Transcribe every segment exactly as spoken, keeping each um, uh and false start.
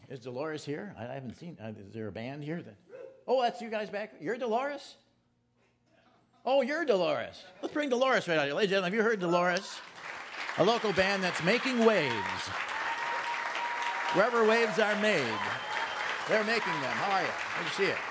Is Dolores here? I haven't seen. Uh, is there a band here? That... Oh, that's you guys back. You're Dolores? Oh, you're Dolores. Let's bring Dolores right out here. Ladies and gentlemen, have you heard Dolores? A local band that's making waves. Wherever waves are made, they're making them. How are you? Good to see you.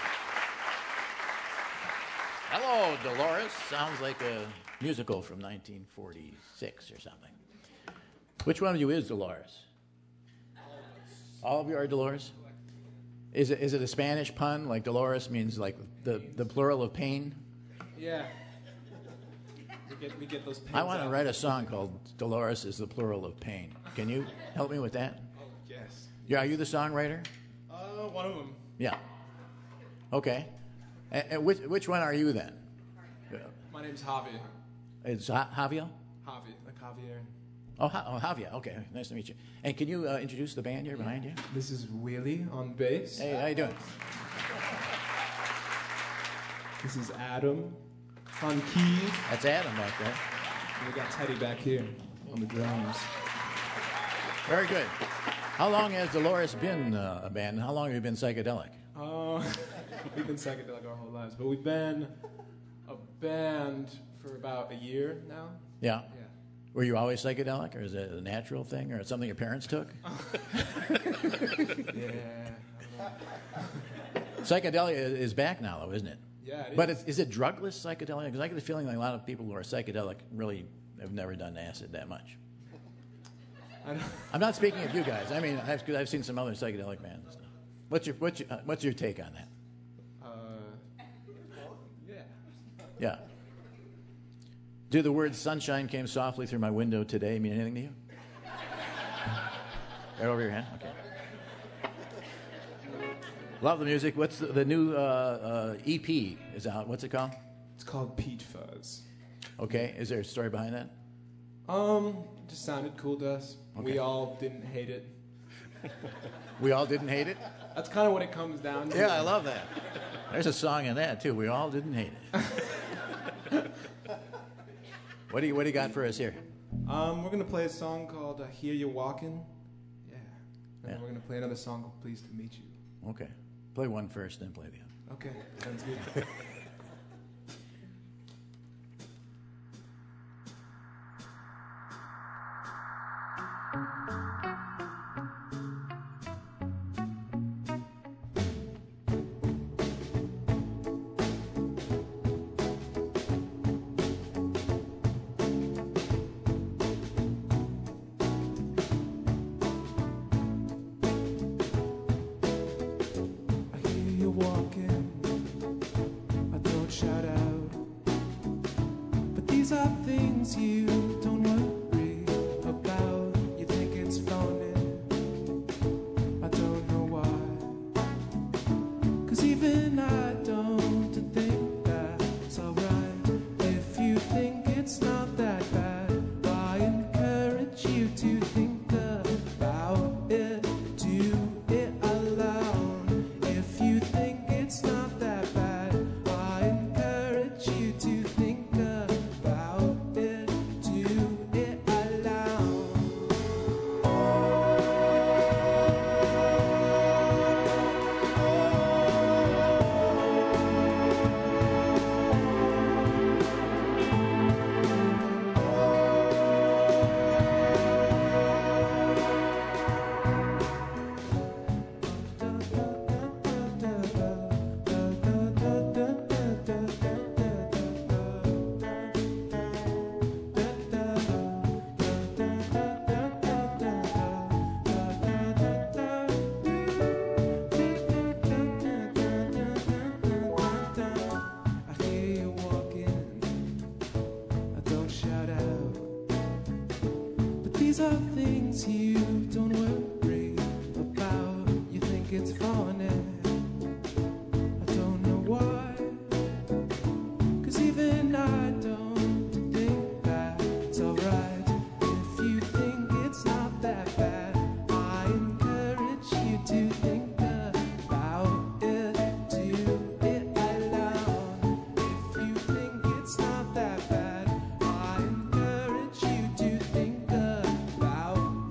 Hello, Dolores. Sounds like a musical from nineteen forty-six or something. Which one of you is Dolores? All of you are Dolores? Is it is it a Spanish pun? Like Dolores means like the, the plural of pain? Yeah. We get, we get those pains I want to out. write a song called Dolores is the plural of pain. Can you help me with that? Oh, yes. Yeah, are you the songwriter? Uh, one of them. Yeah. Okay. And, and which which one are you then? My name's Javi. It's ha- Javier? Javi, like Javier. Oh, ha- oh, Javier. Okay, nice to meet you. And can you uh, introduce the band here behind you? This is Willie on bass. Hey, how you doing? This is Adam on keys. That's Adam back there. And we got Teddy back here on the drums. Very good. How long has Dolores been uh, a band? How long have you been psychedelic? Uh, we've been psychedelic our whole lives, but we've been a band for about a year now. Yeah. Yeah. Were you always psychedelic, or is it a natural thing, or something your parents took? Yeah. Psychedelia is back now, though, isn't it? Yeah, it But is. is, is it drugless psychedelia? Because I get the feeling like a lot of people who are psychedelic really have never done acid that much. I don't, I'm not speaking of you guys. I mean, I've, 'cause I've seen some other psychedelic bands and stuff. What's your what's your, uh, what's your take on that? uh, yeah. Yeah. Do the words "sunshine came softly through my window today" mean anything to you? Right over your hand. Okay. Love the music. What's the, the new uh, uh, E P is out? What's it called? It's called Peach Fuzz. Okay. Is there a story behind that? Um, just sounded cool to us. Okay. We all didn't hate it. We all didn't hate it. That's kind of what it comes down to. Yeah, I love that. There's a song in that too. We all didn't hate it. What do you What do you got for us here? Um, we're gonna play a song called uh, "Hear You Walking." Yeah. And Yeah. we're gonna play another song called "Pleased to Meet You." Okay. Play one first, then play the other. Okay, sounds good. I hear you walking. I don't shout out, but these are things you don't worry about. You think it's funny. I don't know why. 'Cause even I don't think that's alright. If you think it's not that bad, I encourage you to think about it. Do it aloud. If you think it's not that bad, I encourage you to think about it. Do it aloud. I hear you walking. I don't shout out, but these are things you don't worry about. You think it's funny. I don't know why. 'Cause even I don't think that's alright. If you think it's not that bad, I encourage you to think about it. Do it aloud. If you think it's not that bad, I encourage you to think about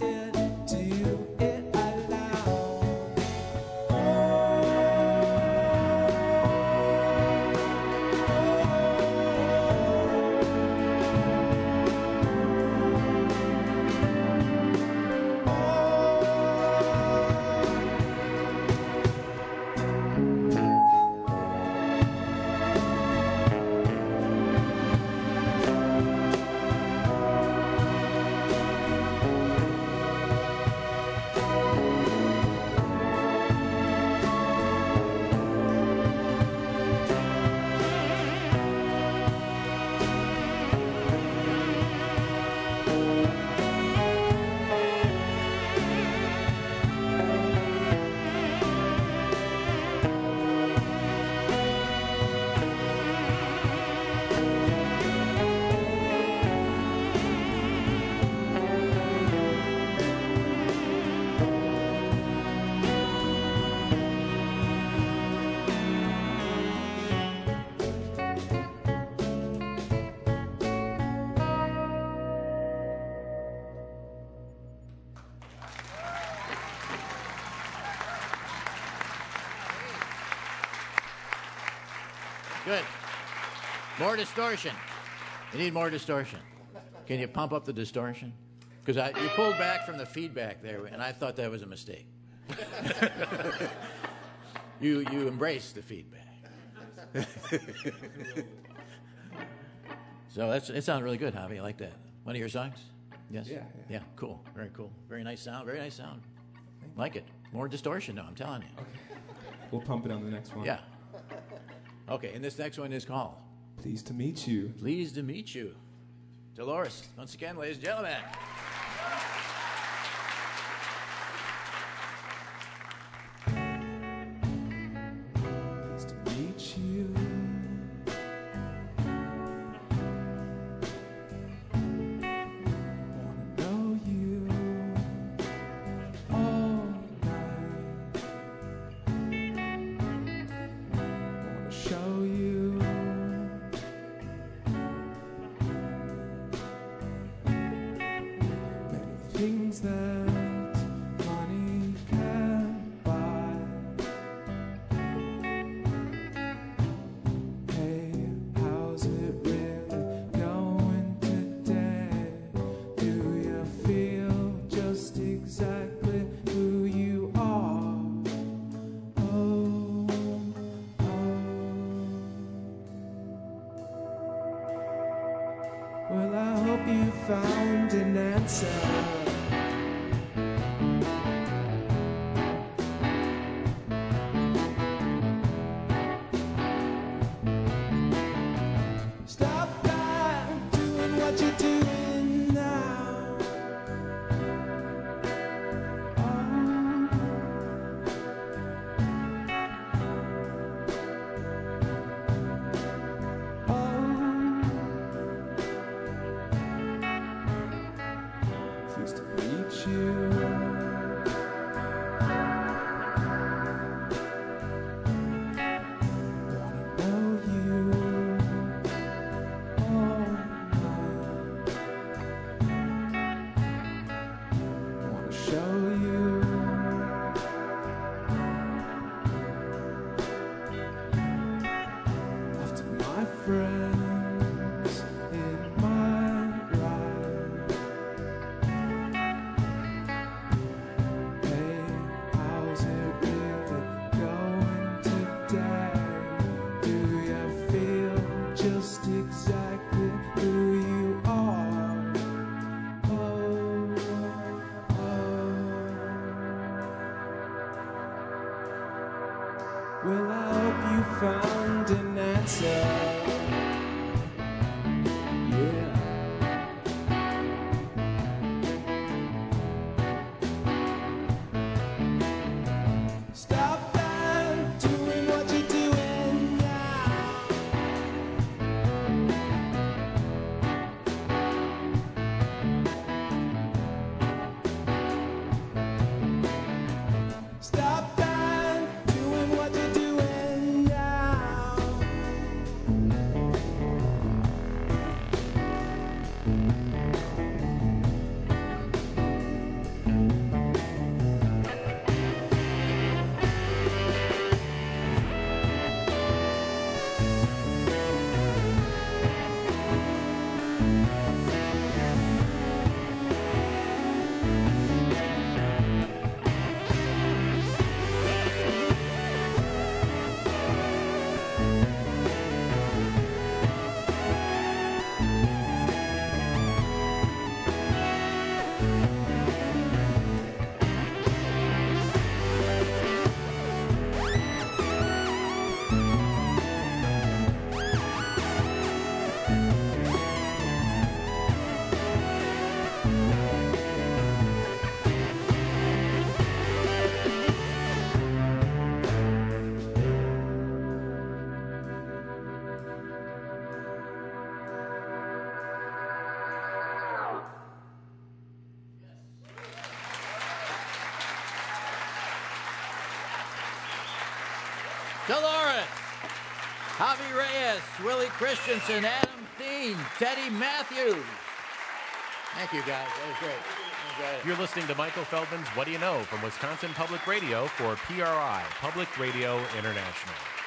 Good. More distortion. You need more distortion. Can you pump up the distortion? Because you pulled back from the feedback there, and I thought that was a mistake. you you embraced the feedback. So that's it sounds really good, Javi. I like that. One of your songs? Yes? Yeah, yeah. Yeah, cool. Very cool. Very nice sound. Very nice sound. Like it. More distortion, though, I'm telling you. Okay. We'll pump it on the next one. Yeah. Okay, and this next one is called Pleased to meet you. Pleased to Meet You. Dolores, once again, ladies and gentlemen. Pleased to meet you. Wanna know you all night. Wanna show you many things that money can't buy. Hey, how's it really going today? Do you feel just exactly who you are? Oh, oh. Well, I hope you found an answer. Stop that, doing what you're doing now. Oh, oh. Pleased to meet you. Wanna know you all night. Wanna show you off to my friends in my life. Hey, how's it really going today? Do you feel just exactly who you are? Oh, oh. Well, I hope you found an answer. Yeah. Stop that, doing what you're doing now. Stop that, doing what you're doing now. Dolores, Javi Reyes, Willie Christensen, Adam Thien, Teddy Matthews. Thank you, guys. That was great. Enjoyed it. You're listening to Michael Feldman's What Do You Know from Wisconsin Public Radio for P R I, Public Radio International.